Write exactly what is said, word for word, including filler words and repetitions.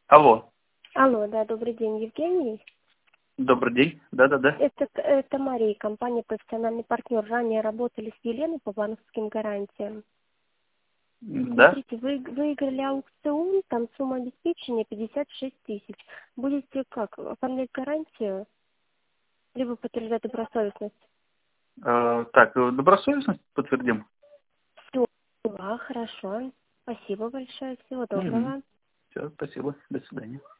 Алло. Алло, да, добрый день, Евгений. Добрый день. Да-да-да. Это, это Мария, компания «Профессиональный партнер». Ранее работали с Еленой по банковским гарантиям. Да. Смотрите, вы выиграли аукцион, там сумма обеспечения пятьдесят шесть тысяч. Будете как, оформлять гарантию, либо подтверждать добросовестность? Э, так, добросовестность подтвердим. Все, да, хорошо. Спасибо большое, всего Угу. доброго. Все, спасибо. До свидания.